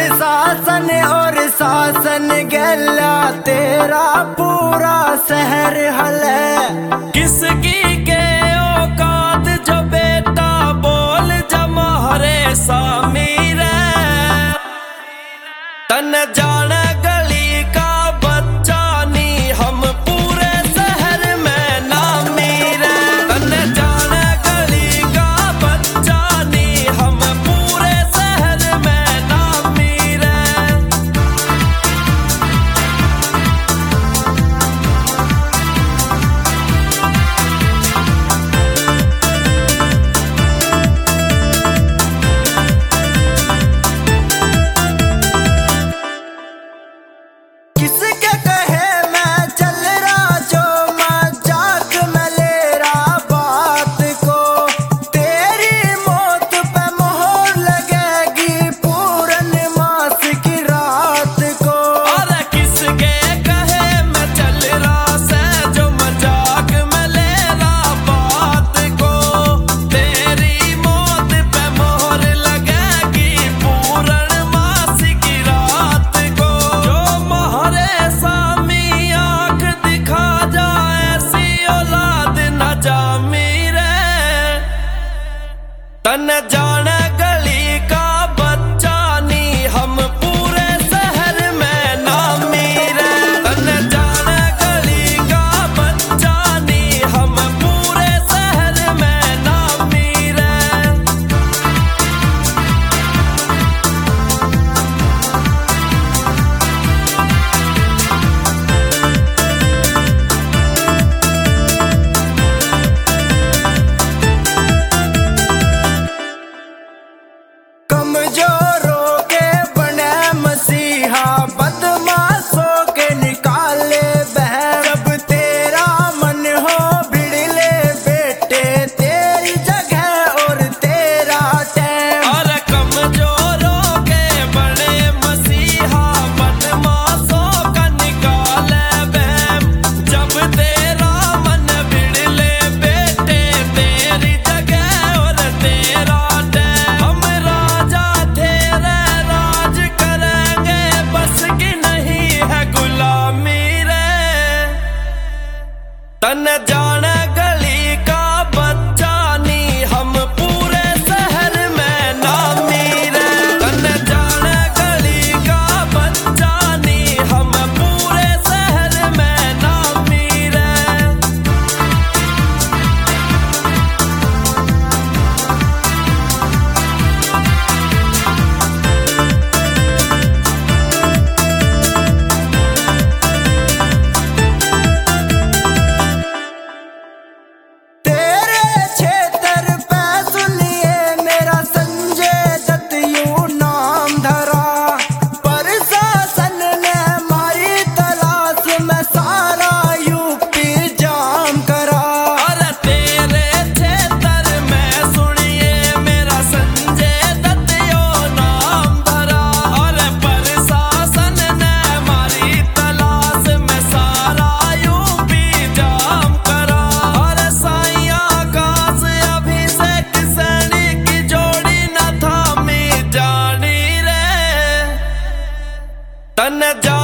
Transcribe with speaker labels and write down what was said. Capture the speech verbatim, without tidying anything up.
Speaker 1: प्रशासन और शासन गैला तेरा पूरा शहर हल है।
Speaker 2: किसकी के औकात जो बेटा बोल जमारे सामीर तन जाने गली का बच्चा नी हम पूरे शहर में नामीर तन जाने गली का बच्चा नी हम पूरे शहर में नामीर।
Speaker 1: किसके कहे मैं चल रहा जो मजाक में ले रहा बात को, तेरी मौत पे मोहर लगेगी पूर्णमास की रात को।
Speaker 2: और किसके कहे मैं चल रहा से जो मजाक में ले रहा बात को, तेरी मौत पे मोहर लगेगी पूर्णमास की रात को। जो मोहरे सामी आंख दिखा जाए ऐसी औलाद न जामी रे तन जाने गली का बच्चा नी हम पूरे शहर में नामी रे तन जाने गली का बच्चा नी हम पूरे शहर में नामी रे।
Speaker 1: कमजोरों के बने मसीहा बदमाशों के निकाले बह। जब तेरा मन हो भिड़ले बेटे तेरी जगह और तेरा टाइम।
Speaker 2: और कमजोरों के बड़े मसीहा बदमाशों का निकाले बहम। जब तेरा मन बिड़ले बेटे तेरी जगह और तेरा टाइम। हम राजा तेरे राज करेंगे बस की नहीं है गुलामी रे तन जाने गली का बच्चा नी हम पूरे शहर में नामी रे तन जाने गली का बच्चा नी हम पूरे शहर में नामी रे।
Speaker 1: तेरे क्षेत्र पे सुनिए मेरा संजय दत्त यूं नाम धरा। प्रशासन ने मारी तलाश में सारा यूपी जाम करा।
Speaker 2: और तेरे क्षेत्र में सुनिए मेरा संजय दत्त यो नाम धरा। और प्रशासन ने मारी तलाश में सारा यूपी जाम करा। और साईं आकाश अभिषेक सैनी की जोड़ी न थामी जानी रे तन जा